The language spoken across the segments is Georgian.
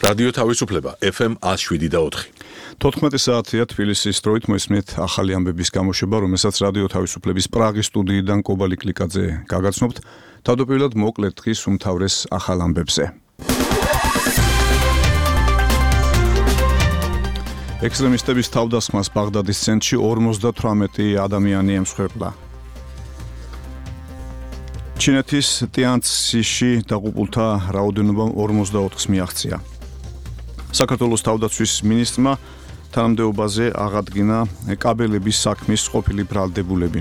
რადიო თავისუფლება FM 107.4. 14 საათია თბილისის დროით მოისმენთ ახალი ამბების გამოშვება, რომელსაც რადიო თავისუფლების პრაღის სტუდიიდან კობალი კლიკაძე გაგაცნობთ. თავდაპირველად მოკლედ დღის უმთავრეს ახალ ამბებზე. ექსტრემისტების თავდასხმას ბაღდადის ცენტრში 58 ადამიანი ემსხვერპლა. ჩინეთის ტიანცзиში დაღუპულთა რაოდენობა 44-ს მიაღწია. საქართველოს თავდაცვის მინისტრმა თანამდებობაზე აღადგინა კაბელების საქმის ყოფილი ბრალდებულები.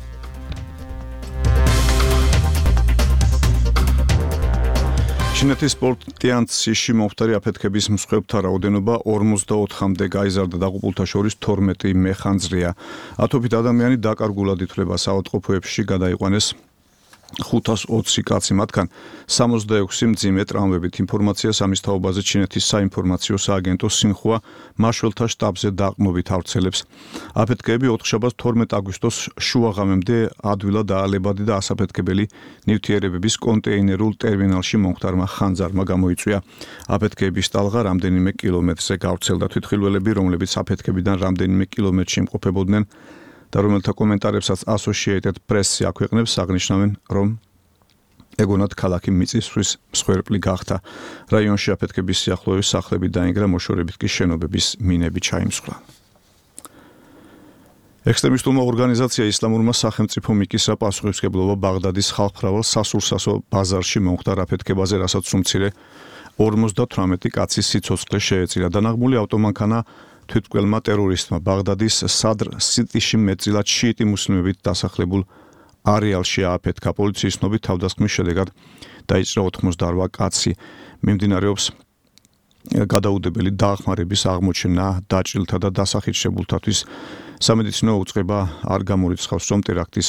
ჩინეთის ტიანცзиში მომხდარი აფეთქების მსხვერპლთა რაოდენობა 44-მდე გაიზარდა, დაღუპულთა შორის 12 მეხანძრეა. ათობით ადამიანი დაკარგულად ითვლება საავადმყოფოებში, გადაიყვანეს 520 კაცი, მათგან 66 მძიმე ტრავმებით. ინფორმაციას ამის თაობაზე ჩინეთის საინფორმაციო სააგენტო სინხუა მაშველთა შტაბზე დაყრდნობით ავრცელებს. აფეთქეები 4 შაბათს 12 აგვისტოს შუაღამემდე ადვილად აალებადი და ასაფეთქებელი ნივთიერებების კონტეინერულ ტერმინალში მომხდარმა ხანძარმა გამოიწვია. აფეთქეების ტალღა რამდენიმე კილომეტრზე გავრცელდა. თვითმხილველები, რომლებიც აფეთქებიდან რამდენიმე კილომეტრში იმყოფებოდნენ და რომელთა კომენტარებსაც Associated Press-ი აქვეყნებს, აღნიშნავენ, რომ ეგონათ ქალაქი მიწისძვრის მსხვერპლი გახდა. რაიონში აფეთქების სიახლოვეს სახლები დაინგრა, მოშორებით კი შენობების მინები ჩაიმსხვრა. ექსტრემისტულმა ორგანიზაცია ისლამურმა სახელმწიფო მიკისა პასუხისმგებლობა ბაღდადის ხალხმრავალ სასურსასო ბაზარში მომხდარ აფეთქებაზე, რასაც უმცირე 58 კაცის სიცოცხლე შეეწირა. დანაღმული ავტომანქანა თვითმკვლელმა ტერორისტმა ბაღდადის სადრ სიტიში მეტწილად შიიტი მუსლიმებით დასახლებულ არეალში ააფეთქა. პოლიციის ცნობით თავდასხმის შედეგად დაიჭრა 88 კაცი. მიმდინარეობს გადაუდებელი დახმარების აღმოჩენა დაჭრილთა და დასახირჩებულთათვის. სამედიცინო უწყება არ გამორიცხავს, რომ ტერაქტის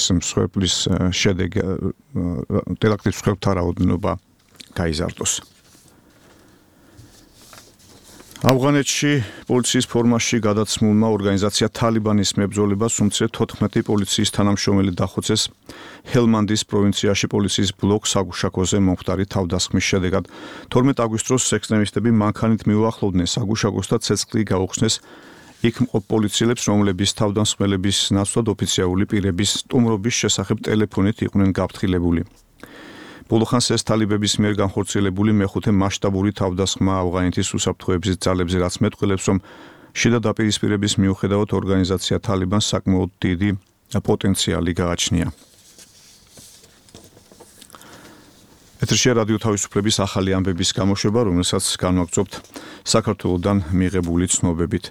მსხვერპლთა რაოდენობა გაიზარდოს. ავღანეთში პოლიციის ფორმაში გადაცმულმა ორგანიზაცია თალიბანის მებრძოლებას უმცირე 14 პოლიციის თანამშრომელი დახოცეს ჰელმანდის პროვინციაში პოლიციის ბლოკ საგუშაკოზე მომხდარი თავდასხმის შედეგად. 12 აგვისტოს ექსტრემისტები მანქანით მიუახლოვდნენ საგუშაკოს და ცეცხლი გაუხსნეს იქ მყოფ პოლიციელებს, რომლების თავდამსხმელების ნაცვლად ოფიციალური პირების სტუმრობის შესახებ ტელეფონით იყვნენ გაფრთხილებული. ბოლოხანს ეს თალიბების მიერ განხორციელებული მეხუთე მასშტაბური თავდასხმა ავღანეთის უსაფრთხოების ძალებზე, რაც მეტყველებს, რომ შიდა დაპირისპირების მიუხედავად ორგანიზაცია თალიბანს საკმაოდ დიდი პოტენციალი გააჩნია. ეთერშია რადიო თავისუფლების ახალი ამბების გამოშვება, რომელსაც განვაგრძობთ საქართველოსდან მიღებული ცნობებით.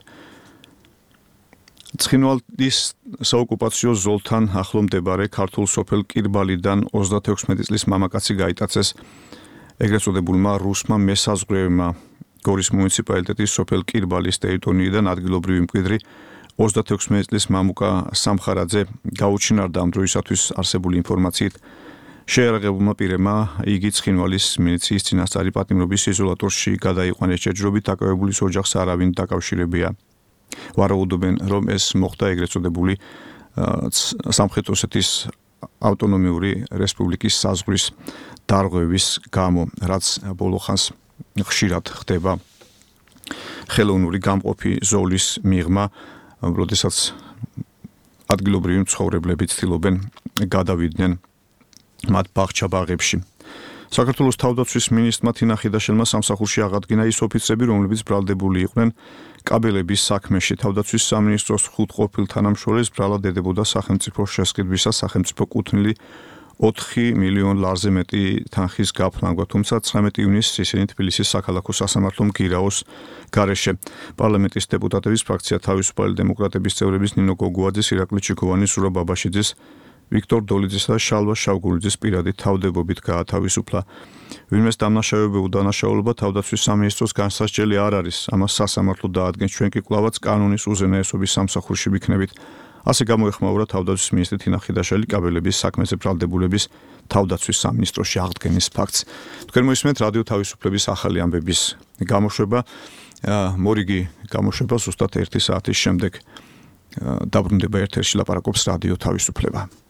ცხინვალის საოკუპაციო ზოლთან ახლო მდებარე ქართულ სოფელ კირბალიდან 36 წლის მამაკაცი გაიტაცეს ეგრეთ წოდებულმა რუსმა მესაზღვრეებმა. გორის მუნიციპალიტეტის სოფელ კირბალის ტერიტორიიდან ადგილობრივი მკვიდრი 36 წლის მამუკა სამხარაძე გაუჩინარდა ამ დროისათვის არსებული ინფორმაციით. შეერაღებულმა პირებმა იგი ცხინვალის მილიციის წინასწარი პატიმრობის იზოლატორში გადაიყვანეს. ჯერჯერობით დაკავებულის ოჯახს არავინ დაკავშირებია. ვარაუდობენ, რომ ეს მოხდა ეგრეთ წოდებული სამხრეთ ოსეთის ავტონომიური რესპუბლიკის საზღვრის დარღვევის გამო, რაც ბოლოხანს ხშირად ხდება ხელოვნური გამყოფი ზოლის მიღმა, როდესაც ადგილობრივი მცხოვრებლები ცდილობენ გადავიდნენ მათ ბაღჩა-ბაღებში. საქართველოს თავდაცვის მინისტრმა თინა ხიდაშელმა სამსახურში აღადგინა ის ოფიცრები, რომლებიც ბრალდებული იყვნენ კაბელების საქმეში. თავდაცვის სამინისტროს 5 ყოფილ თანამშრომელს ბრალა ედებოდა სახელმწიფო შესყიდვისას სახელმწიფო კუთვნილი 4 მილიონ ლარზე მეტი თანხის გაფრანგვა, თუმცა 19 ივნისს ისინი თბილისის საქალაქო სასამართლო მგირაოს გარეშე. პარლამენტის დეპუტატების ფრაქცია თავისუფალი დემოკრატების წევრების ნინო გოგუაძის, ირაკლი ჩიქოვანის, ზურაბ ბაბაშიძის, ვიქტორ დოლიძისა და შალვა შავგულიძის პირადი თავდებობით გაათავისუფლა. ვინმეს დამნაშავეები უდანაშაულობა თავდაცვის სამინისტროს განსასჯელი არ არის. ამას სასამართლო დაადგენს, ჩვენ კი კვლავაც კანონის უზენაესობის სამსახურში ვიქნებით. ასე გამოეხმაურა თავდაცვის მინისტრი თინა ხიდაშელი კაბელების საქმეზე ბრალდებულების თავდაცვის სამინისტროში აღდგენის ფაქტს. თქვენ მოისმენთ რადიო თავისუფლების ახალი ამბების გამოშვება. მორიგი გამოშვება ზუსტად 1 საათის შემდეგ დაბრუნდება ეთერში, ლაპარაკობს რადიო თავისუფლება.